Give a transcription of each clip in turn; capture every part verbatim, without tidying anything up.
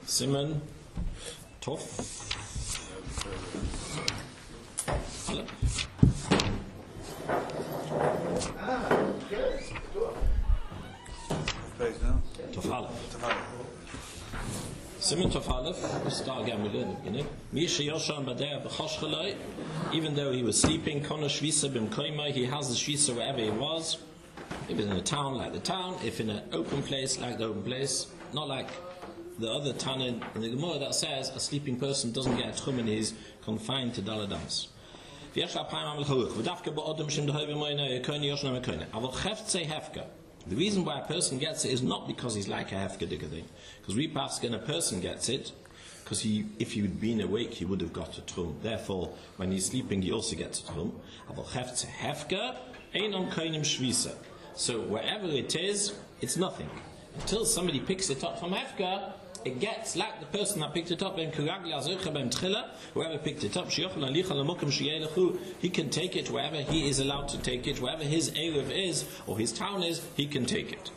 Simon Tov Aleph. Tov Aleph. Simon Tov Aleph. We start again with the beginning. Misha Yoshan Badeh B'choshchaloi. Even though he was sleeping, Kona Shvisa Bim Koimai, he has the Shvisa wherever he was. If it's in a town, like the town. If in an open place, like the open place. Not like the other Tanin in the Gemara that says a sleeping person doesn't get a tchum and he's confined to daladams. The reason why a person gets it is not because he's like a hefka thing. Because we pass when a person gets it, because he, if he had been awake, he would have got a tchum. Therefore, when he's sleeping, he also gets a tchum. So wherever it is, it's nothing. Until somebody picks it up from hefka, it gets like the person that picked it up. Whoever picked it up, he can take it wherever he is allowed to take it. Wherever his erev is or his town is, he can take it.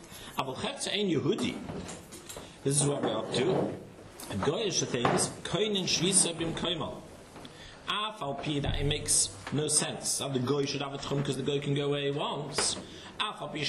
This is what we're up to. Goyish things, koinin shvisa bim koimal. Afal pi that it makes no sense that the goy should have a tchum because the goy can go where he wants. So why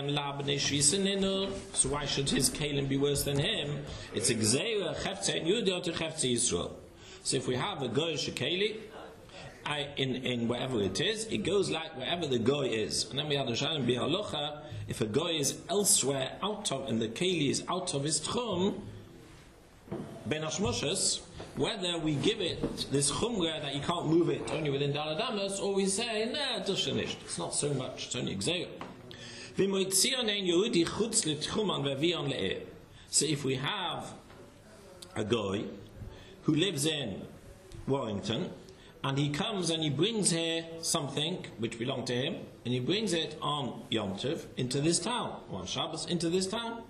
should his kalim be worse than him? It's a gzeira chefze and yudot to chefze Yisrael. So if we have a goy shekeli, in in wherever it is, it goes like wherever the goy is. And then we have the shalim bihalocha. If a goy is elsewhere out of, and the keli is out of his tchum, ben hashmoshes, whether we give it this chumra that you can't move it only within daladamas, or we say nah, it's not so much, it's only gzeira. So if we have a guy who lives in Warrington and he comes and he brings here something which belonged to him and he brings it on Yom Tov into this town, or on Shabbos into this town,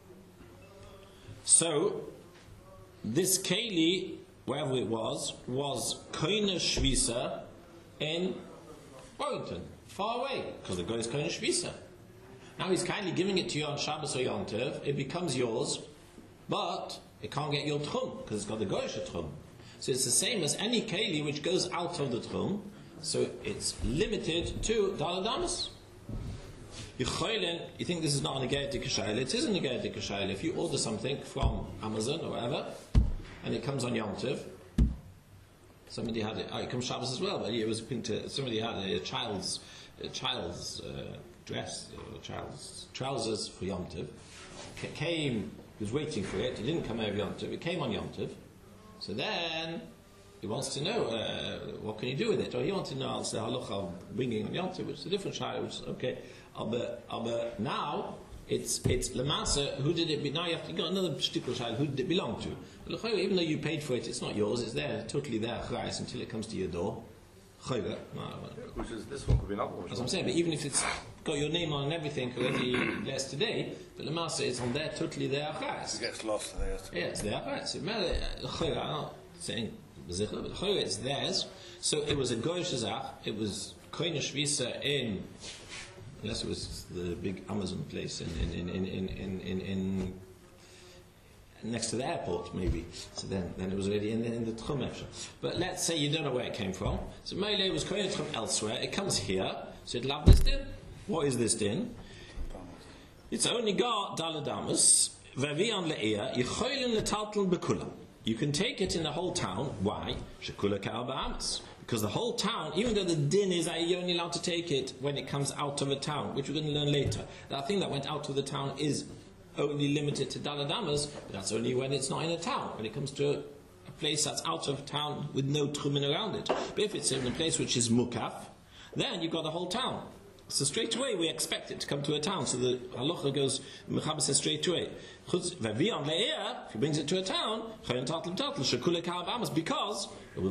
so this keli, wherever it was, was koine shvisa in Warrington, far away, because the guy is koine shvisa. Now he's kindly giving it to you on Shabbos or Yom Tov. It becomes yours, but it can't get your tchum because it's got the goyish tchum. So it's the same as any keli which goes out of the tchum. So it's limited to daladamas. You think this is not a negative kashayla? It is a negative kashayla. If you order something from Amazon or whatever, and it comes on Yom Tov, somebody had it. Oh, it comes Shabbos as well, but it was printed. Somebody had a child's a child's. Uh, dress, or child's trousers for Yom Tov, came, he was waiting for it, it didn't come over Yom Tov, it came on Yom Tov, so then he wants to know, uh, what can you do with it, or he wants to know, I'll say, halacha of bringing on Yom Tov, which is a different child, which is okay, but, but now, it's, it's Lamasa, who did it, be, now you have to go another particular child, who did it belong to? Even though you paid for it, it's not yours, it's there, totally there, until it comes to your door. Which is, this one could be another one. As I'm saying, but even if it's got your name on and everything already less today, but the master is on there, totally there. It gets lost there. Yeah, it's there. So, I'm not saying but it's theirs. So it was a goyish zach. It was koine shvisa in, unless it was the big Amazon place in in in in in in. in next to the airport, maybe. So then, then it was already in the, in the tchum. But let's say you don't know where it came from. So Meile was koine from elsewhere. It comes here. So it love this din. What is this din? It's only got daladamas. Vevian le'er yichoylin letaltel bekula. You can take it in the whole town. Why? Shekula ka'arbahamas. Because the whole town, even though the din is that you're only allowed to take it when it comes out of a town, which we're going to learn later. That thing that went out of the town is only limited to daladamas, but that's only when it's not in a town. When it comes to a, a place that's out of town with no tchumin around it. But if it's in a place which is mukaf, then you've got the whole town. So straight away we expect it to come to a town. So the halacha goes, Mechaber says straight away. If he brings it to a town, because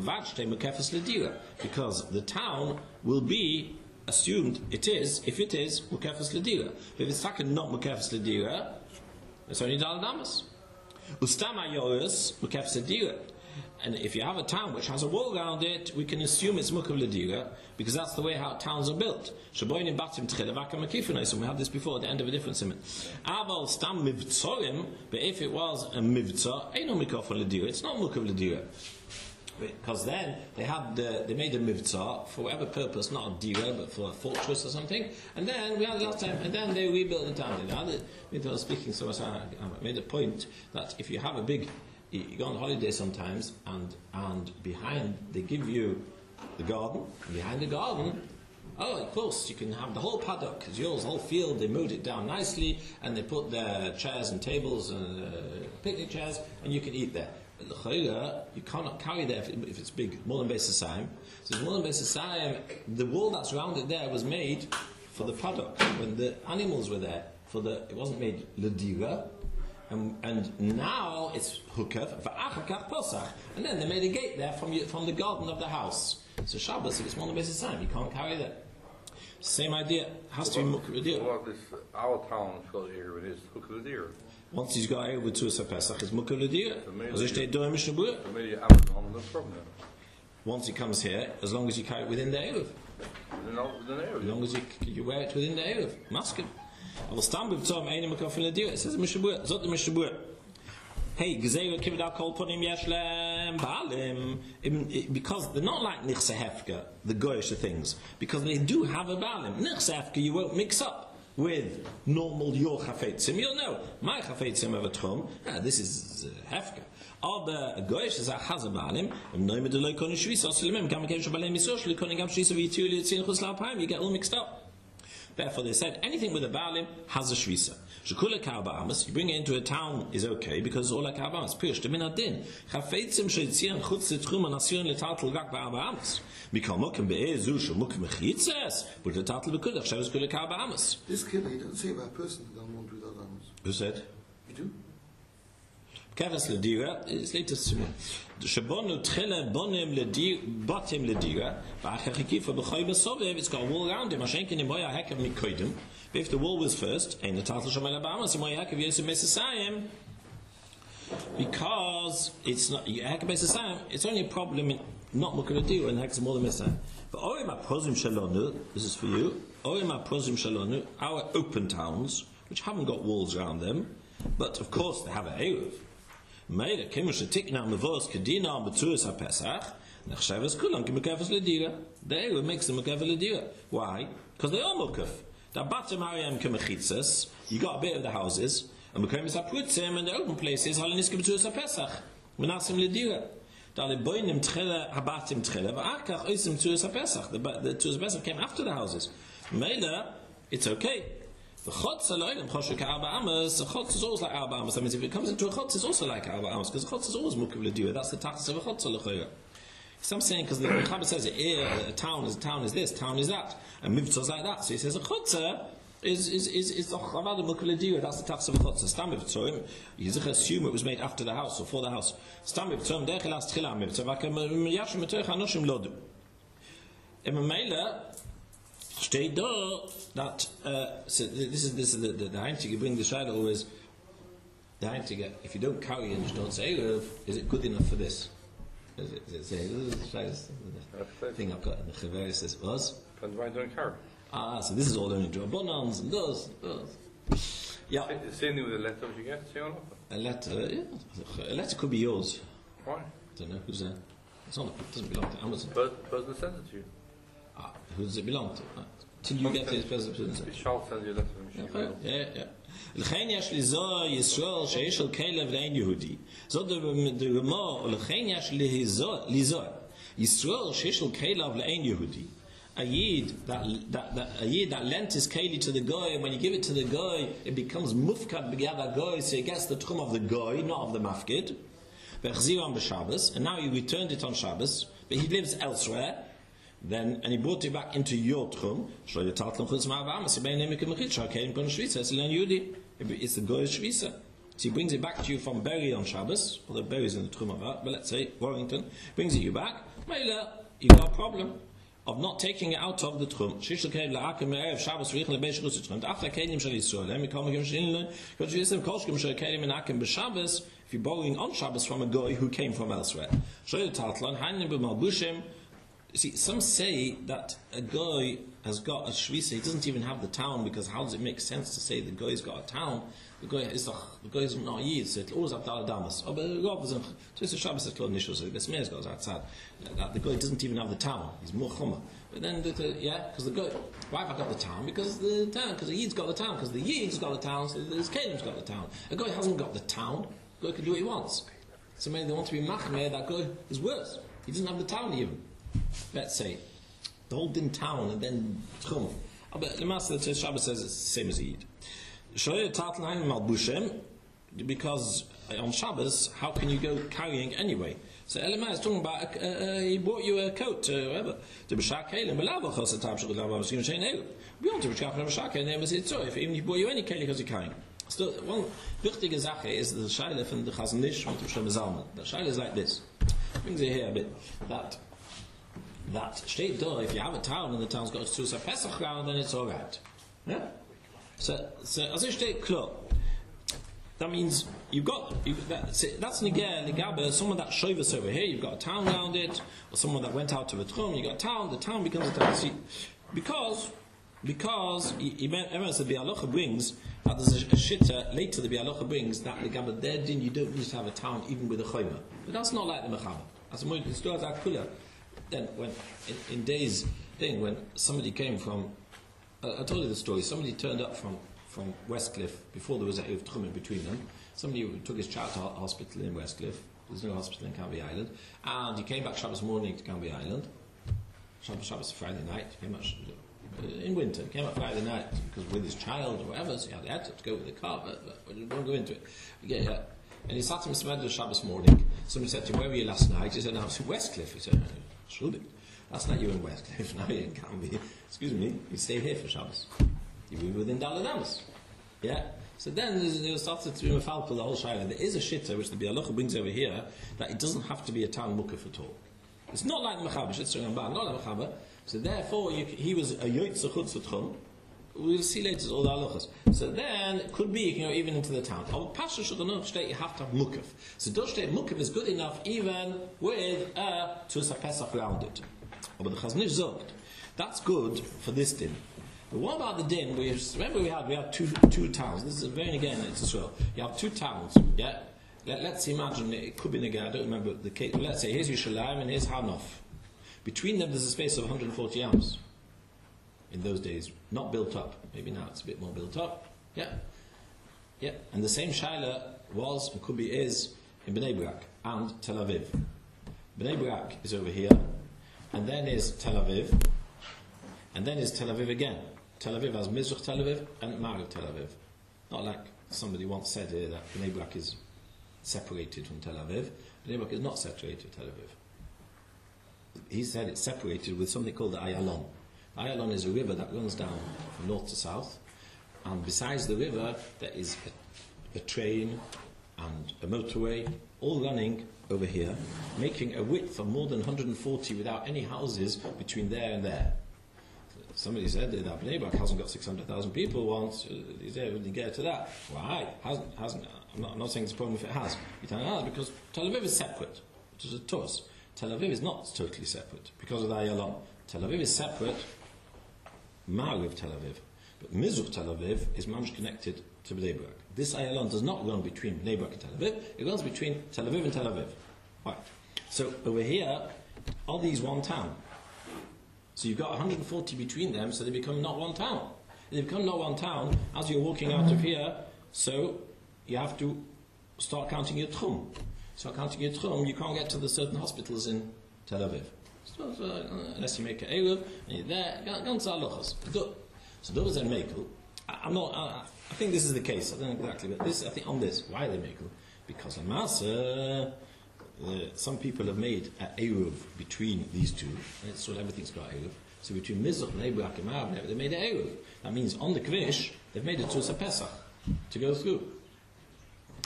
because the town will be assumed it is, if it is, mukefes ledira. If it's taken not mukefes ledira, it's only daladamas. Ustama yoris mukefes ledira. And if you have a town which has a wall around it, we can assume it's Mukav Ladira, because that's the way how towns are built. Shaboinim Batim Tchilevaka Makifunais, and we had this before at the end of a different simon. Aval Stam Mivtsorim, but if it was a Mivtsa, ain't no Mukav Ladira, it's not Mukav Ladira. Because then they had the, they made a mivtzah for whatever purpose, not a dira, but for a fortress or something. And then we had the last time, and then they rebuilt the town. Now, I was speaking, so I made a point that if you have a big, you go on holiday sometimes, and and behind they give you the garden. And behind the garden, oh, of course, you can have the whole paddock. It's yours, the whole field. They mowed it down nicely, and they put their chairs and tables and uh, picnic chairs, and you can eat there. You cannot carry there if, it, if it's big, more than Beis Hasayim. So more than Beis Hasayim, the wall that's around it there was made for the paddock when the animals were there. For the it wasn't made ledira, and and now it's hukav for achakach posach, and then they made a gate there from you, from the garden of the house. So Shabbos, if it's more than Beis Hasayim, you can't carry that. Same idea has to be mukav. Well, this our town here it is hukav ledira. Once he's got over to a Pesach, it's Mukav Ladira. Also steht da im Mishnah. Once he comes here, as long as you carry it within the Eruv. As long as you, you wear it within the Eruv. Masking. I will stand with Tom, Ein Mukav Ladira. It says in Mishnah. Zot the Mishnah. Hey, Gzeira Kivda Kol Ponim Yeshlem Baalim. Because they're not like Nichse Hefka, the Goyish things. Because they do have a Baalim. Nichse Hefka you won't mix up with normal your chafetzim. You'll know my chafetzim of a tchum. Ah, this is uh, hefka. Aber a goyish is a chazabalim. Im noime de loy koni shvisa oslimim kam kein shabalem misosh likoni gam shvisa v'yituli tzin chus lapaim. You get all mixed up. Therefore, they said anything with a balim has a shvisa. Shekula ka'abamas, you bring it into a town is okay because it's all like ka'abamas. Pirush demin adin chafetzim sheitzian chutz tzchum anasiyon letartel gak ba'abamas. Mikal mokem be'ezu shemukem mechitzes, but the tartel bekudach shavas kula ka'abamas. This kid, he doesn't say about a person who doesn't want to do that. Who said? You do? Kevas ledira is latest to me. Shabonu tchile bonim ledira batim ledira. Va'achachikifa b'choy b'sovev. It's got a wall around him. Ashenkin imoya hekav mikodim. If the wall was first, ain't the tartel shamayla ba'amas imoya hekav yosef mesasayim. Because it's not hekav mesasayim. It's only a problem in not mukav ledira and hekav more than mesasayim. But orim aprozim shalonu. This is for you. Orim aprozim shalonu. Our open towns, which haven't got walls around them, but of course they have an eruv. Meira kimush tikna mevos kedina betuas haPesach. Nachshavas kulan kimukavas ledira. The eruv makes them mukavas ledira. Why? Because they are mukaf. The batim hariyam kimechitzas. You got a bit of the houses, and mukamis haputzim and the open places. Haliniska betuas haPesach. Menasim ledira. Da le boinim tchela habatim tchela. Va'akach oisim betuas haPesach. The betuas haPesach came after the houses. Meira, it's okay. The chotz aloyim choshe ka'arba amos. The chotz is always like arba amos. That means if it comes into a chotz, it's also like arba amos because the chotz is always mukav ledira. That's the tachlis of a chotz aloyim. So I'm saying because the Mechaber says a, a town is a town is this, town is that, and mivtzah is like that. So he says a chotz is is is is the chavada mukav ledira. That's the tachlis of a chotz. Stam mivtzorim. You just assume it was made after the house or for the house. Stam mivtzorim derech elas tchila mivtzah. Vakem yashim metoich anoshim lodu. Emamela. Steht da that uh, so this is this is the the, the einzige you bring the shadow always the einzige if you don't carry and don't say is it good enough for this? Is it, is it, is it the thing I've got in the Chaver says was and why don't carry? Ah, so this is all only drabonans and those those. Yeah. Same thing with a letter you get. Say on a letter. Yeah. A letter could be yours. Why? I don't know who's there. It's not. It doesn't belong to Amazon. But person sends it to you. Ah, who does it belong to? Ah. Till you get to his presence. Shall send you a letter. Yeah, yeah. לכן יש לזו ישראל שיש על כלב לאין יהודי. זאת דוגמה, לכן יש לזו ישראל שיש על כלב לאין יהודי. A yid that, that, that a yid that lent his keli to the guy, and when you give it to the guy, it becomes mufkad b'yad guy, so he gets the tchum of the guy, not of the mafkid. V'chziram b'Shabbos, and now you returned it on Shabbos, but he lives elsewhere. Then and he brought it back into your tchum. It's the goy's shvisa. So he brings it back to you from Berry on Shabbos, although Berry's in the tchum of that. But let's say Warrington brings it you back. Meila, you got a problem. of not taking it out of the Tchum. Shishel Kelim La'akim Me'erev Shabbos V'yichel Be'esh Rutz Tchum. After Kelim Shal Yisrael, let me come again Shinle, because you said Kolshkim Shal Kelim Me'akim B'Shabbos, if you're borrowing on Shabbos from a guy who came from elsewhere. Shoyel Tatlan, Hainin B'Malbushim. See, some say that a guy has got a shvisa, he doesn't even have the town, because how does it make sense to say the guy's got a town? The guy is the guy is not yid, so it'll always have Dal Damas. Oh, but Rob is a Shabbos at Klod Nishos, so the Smears goes outside. That the guy doesn't even have the town, he's more chumma. But then, the, the, yeah, because the guy, why have I got the town? Because the town, because the yid's got the town, because the yid's got the town, so the Kalim's got the town. A guy hasn't got the town, the guy can do what he wants. So maybe they want to be machmeh, that guy is worse. He doesn't have the town even. Let's say the whole din town and then tchum. But the master the Shabbos says it's the same as Eid. Shoyeh Tatlan Malbushem, because on Shabbos, how can you go carrying anyway? So Elamah is talking about uh, uh, he bought you a coat, uh, whatever. To b'shak kelim, b'lavachos atab shul lavam skin shein elu. Beyond to b'shak b'shak kelim, is it so? If even he bought you any kelim because you're carrying. Still, one wichtige Sache is the shaila from the Chazon Ish from the Shem Zalman. The shaila is like this. Brings it here a bit that. That steht door, if you have a town and the town's got to a Pesach ground, then it's alright. Yeah? So, so as it steht klar, that means you've got, you've, that, that's Niger, Nigabe, someone that shovus over here, you've got a town around it, or someone that went out to a tchum, you got a town, the town becomes a town. See, because, because, everyone said the Bialocha brings, that there's a, a shitta, later the Bialocha brings, that Nigabe, there din, you don't need to have a town even with a choyma. But that's not like the Mechaba. As a more, it's still like Kula. Then, when in, in days thing, when somebody came from, uh, I told you the story. Somebody turned up from, from Westcliff before there was a Erev Tchum in between them. Somebody took his child to hospital in Westcliff. There's no hospital in Canby Island, and he came back Shabbos morning to Canby Island. Shabbos, Shabbos Friday night. He came out uh, in winter. He came out Friday night because with his child or whatever. So he had, he had to go with the car, but, but, but we won't go into it. Yeah, yeah. And he sat him in Shabbos morning. Somebody said to him, "Where were you last night?" He said, "No, I was in Westcliff." He said, "Shuldik. That's not you in Westcliff. Now you're in Canby. Excuse me. You stay here for Shabbos. You were within Daled Amos." Yeah. So then there started to be a falpel the whole shayla. There is a shitta which the Bialocha brings over here that it doesn't have to be a town mukaf at all. It's not like the Mechaber. Shitta not like the Mechaber. So therefore, you, he was a yoytz chutz v'tchum. We'll see later all the halachas. So then it could be you can go even into the town. Al pasha shulchan state you have to have mukaf. So does state mukaf is good enough even with a tus pesach around it. But the Chazon Ish zogt that's good for this din. But what about the din? We remember we had we had two two towns. This is very again it's Israel. You have two towns. Yeah. Let, let's imagine it could be Negar. I don't remember the case. Let's say here's Yerushalayim and here's Hanof. Between them, there's a space of one hundred forty amos. In those days, not built up. Maybe now it's a bit more built up. Yeah. Yeah. And the same Shaila was and could be is in Bnei Brak and Tel Aviv. Bnei Brak is over here, and then is Tel Aviv, and then is Tel Aviv again. Tel Aviv has Mizrach Tel Aviv and Ma'ariv Tel Aviv. Not like somebody once said here that Bnei Brak is separated from Tel Aviv. Bnei Brak is not separated from Tel Aviv. He said it's separated with something called the Ayalon. Ayalon is a river that runs down from north to south, and besides the river there is a, a train and a motorway all running over here, making a width of more than one hundred forty without any houses between there and there. Somebody said that Bnei Brak hasn't got six hundred thousand people once. Is there when you get to that? Why? Hasn't, hasn't. I'm not, I'm not saying it's a problem if it has. It has because Tel Aviv is separate, which is a toss. Tel Aviv is not totally separate because of the Ayalon. Tel Aviv is separate, Ma'ariv Tel Aviv. But Mizrach Tel Aviv is mamish connected to Bnei Brak. This Ayalon does not run between Bnei Brak and Tel Aviv, it runs between Tel Aviv and Tel Aviv. Right. So over here, are these one town? So you've got one hundred forty between them, so they become not one town. If they become not one town, as you're walking out of here, so you have to start counting your tchum. Start counting your tchum, you can't get to the certain hospitals in Tel Aviv. So, so, uh, unless you make an Erev, and you're there, ganz halachas. So those are mekel. I'm not, uh, I think this is the case, I don't know exactly, but this, I think on this, why are they mekel? Because the Masa, uh, some people have made an Erev between these two, and it's sort of everything's got Erev. So between Mizrach and Bnei Brak and Ma'ariv, they made an Erev. That means on the Kvish, they've made it to a Pesach, to go through.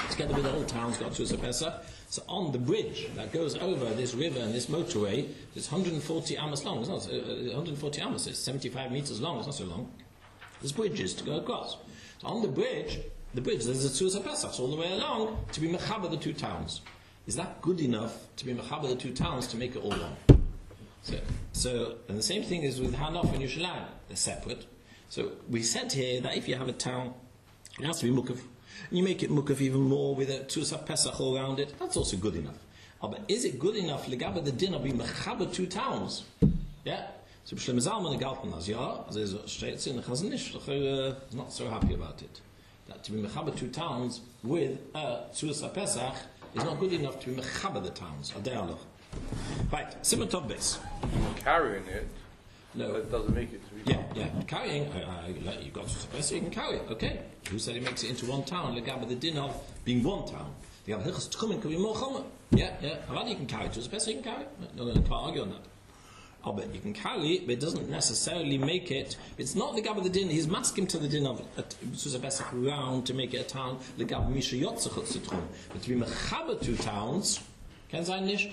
together with the whole town's got Susa Pesach. So on the bridge that goes over this river and this motorway, it's one hundred forty amos long. It's not uh, one hundred forty amos. It's seventy-five meters long. It's not so long. There's bridges to go across. So on the bridge, the bridge there's a Susa Pesach all the way along to be mechaber the two towns. Is that good enough to be mechaber the two towns to make it all one? So, so and the same thing is with Hanof and Yerushalayim. They're separate. So we said here that if you have a town, it has to be mukaf. And you make it mukaf even more with a Tusaf Pesach all around it. That's also good enough. Oh, but is it good enough legaba the din of being mechaber two towns? Yeah. So Shlomo Zalman galten as ja, as is steht in the Chazon Ish, is not so happy about it. That to be mechaber two towns with a Tusaf Pesach is not good enough to be mechaber the towns. Adayalach. Right. Simon Tov Beis. Carrying it. No. That doesn't make it to be. Yeah, yeah. Carrying, uh, uh, you've got to suppose you can carry it. Okay. Who said he makes it into one town? Legaba the din of being one town. The other hilchos tchumen could be more chomer. Yeah, yeah. How you can carry it? To suppose you can carry it. No, no, can't argue on that. Oh, but you can carry it, but it doesn't necessarily make it. It's not legaba the din. He's masking to the din of Susa Pesach round to make it a town. Legaba misha yotzachot zitchum. But to be mechaber two towns, can sein nicht.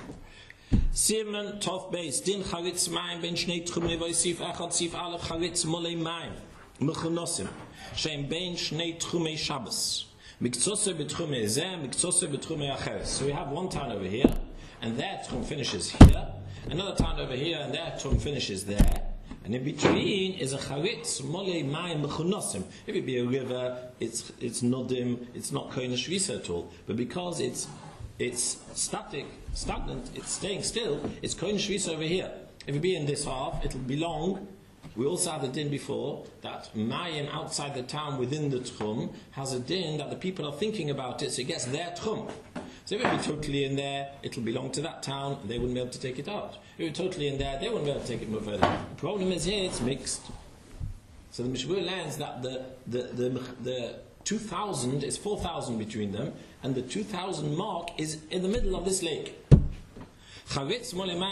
Simon Tov Beis Din Charitz Mayim Ben Shnei Tchumei V'Yisif Echad Sif Aleph Charitz Molei Mayim Mechunosim Shem Ben Shnei Tchumei Shabbos Miktzose B'Tchumei Zeh Miktzose B'Tchumei Acheres. So we have one town over here, and their tchum finishes here. Another town over here, and their tchum finishes there. And in between is a Charitz Molei Mayim Mechunosim. If it be a river, it's it's nodim, it's not Kohen Shvisa at all. But because it's it's static, stagnant, it's staying still, it's Kohen Shvisa over here. If it be in this half, it'll belong. We also had a din before that Mayim outside the town within the Tchum has a din that the people are thinking about it, so it gets their Tchum. So if it be totally in there, it'll belong to that town, and they wouldn't be able to take it out. If it be totally in there, they wouldn't be able to take it more further. The problem is here, it's mixed. So the Mishmur learns that the, the, the, the two thousand is four thousand between them, and the two thousand mark is in the middle of this lake. You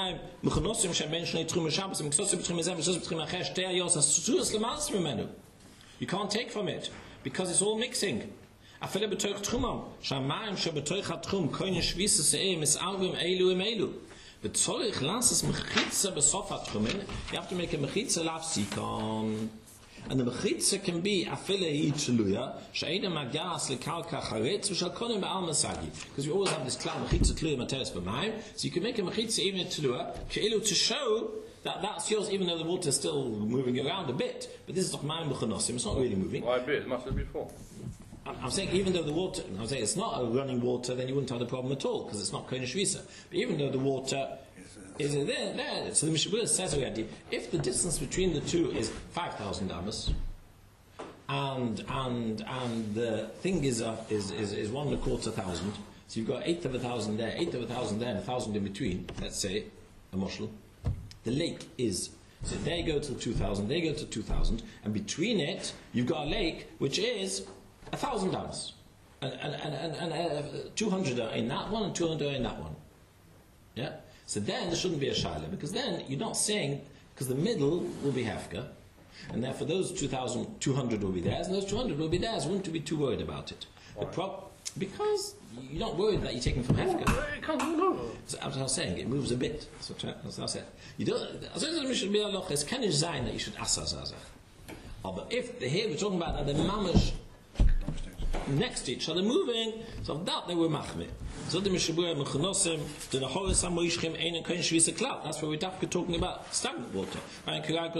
can't take from it because it's all mixing. You have to make a mechitza lafsikon. And the mechitza can be affiliate tluya, she'ena magas lekalka charetz, which shall konim ba'al masagi. Because we always have this cloud mechitza tluya materis b'mayim, so you can make a mechitza even at tluya, ke'ilu to show that that's yours, even though the water is still moving around a bit. But this is not mayim b'chanosim; it's not really moving. Why a bit? It must have been before. I'm saying even though the water, I'm saying it's not a running water, then you wouldn't have the problem at all because it's not kohen shvisa. But even though the water is there, there, so the Mishnah says already, if the distance between the two is five thousand amos, and and and the thing is uh, is, is is one and a quarter thousand, so you've got eighth of a thousand there, eighth of a thousand there, and a thousand in between. Let's say a moshel. The lake is. So they go to two thousand, they go to two thousand, and between it you've got a lake which is a thousand amos, and and and, and, and uh, two hundred are in that one and two hundred are in that one. Yeah. So then there shouldn't be a shaila, because then you're not saying, because the middle will be hefka, and therefore those two thousand two hundred will be theirs, and those two hundred will be theirs. Wouldn't you be too worried about it? The pro- because you're not worried that you're taking from hefka. So, as I was saying, it moves a bit. That's what I said. You don't. As it should be a loch, it's kind of zayin that you should asa zazach. Oh, but if the, here we're talking about that the mamash next to each other moving, so that they were machmir. So the Mishabur Mechunosim, the Nahoris Amoishkim, Ein and Kohen Shvisa Cloud. That's where we're talking about stagnant water. Kohen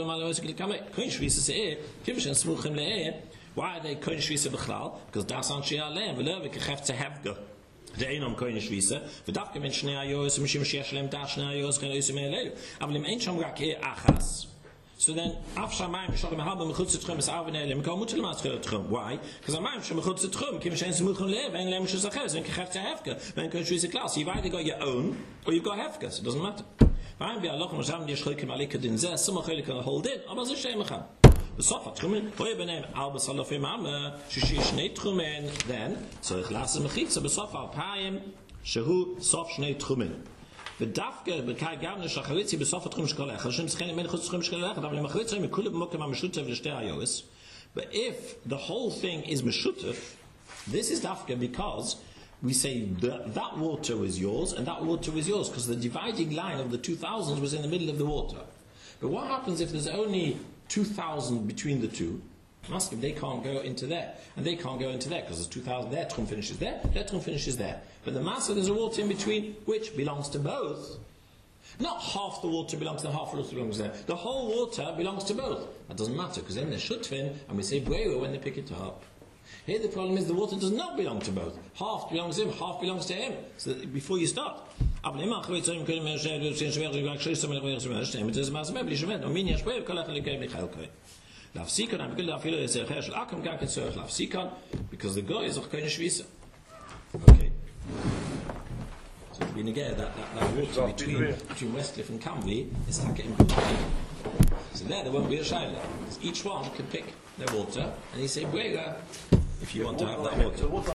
Shvisa Se'er, Kivshan Smuchim Le'er. Why are they Kohen Shvisa B'chlal? Because Das Anshei Aleim, V'ler V'kechef Tzehevga. The Einom Kohen Shvisa, V'davke Men Shnei Ayoros, Mishim Shesh Leim Da Shnei Ayoros, Chen Oisim E'elelu. Avle Ein Sham Rak E Achas. So then, Af Shamayim Shochem Halba Mechutz Tchum is Avin Elim. Mikol Mutel Matzchel Tchum. Why? Because Amayim Shem Mechutz Tchum. Kim Shen Smuchim Lev. Ein Lem Shesachel. Then Kechef Tehefka. Then Kohen Shvisa Klaus. You've either got your own or you've got Hefka. So it doesn't matter. Vayim Bi Alochem Hashem Di Yeshchoikim Alika Din Zeh. Some Acholik can hold in. Aber Zeh Shem Echam. B'sofa Tchumen. Hoye Benem Alba Salofim Am. Shishi Shnei Tchumen. Then so ich lasse Mechitza B'sofa Alpayim Shehu Sof Shnei Tchumen. ודווקא בקאי גבנה שהחריצי בסוף התחום שקולך, השם צריכים למין חוץ תחום שקולך, אבל אם החריצי מכולה במוקם המשותף לשתי היורס, but if the whole thing is משותף, This is dafka because we say that that water was yours and that water was yours because the dividing line of the two thousands was in the middle of the water. But what happens if there's only two thousand between the two? Ask if they can't go into there and they can't go into there because there's two thousand there, trum finishes there, their trum finishes there. But the massa, there's a water in between which belongs to both. Not half the water belongs to them, half the water belongs to them. The whole water belongs to both. That doesn't matter because then they're shutvin and we say brewa when they pick it up. Here the problem is the water does not belong to both. Half belongs to him, half belongs to him. So that before you start. Because the guy is auch keine Schweizer. Okay. So to be negated, that, that, that water between, between Westcliff and Camley is like in So there, there won't be a shaila. Each one can pick their water and he say, if you want to have that water.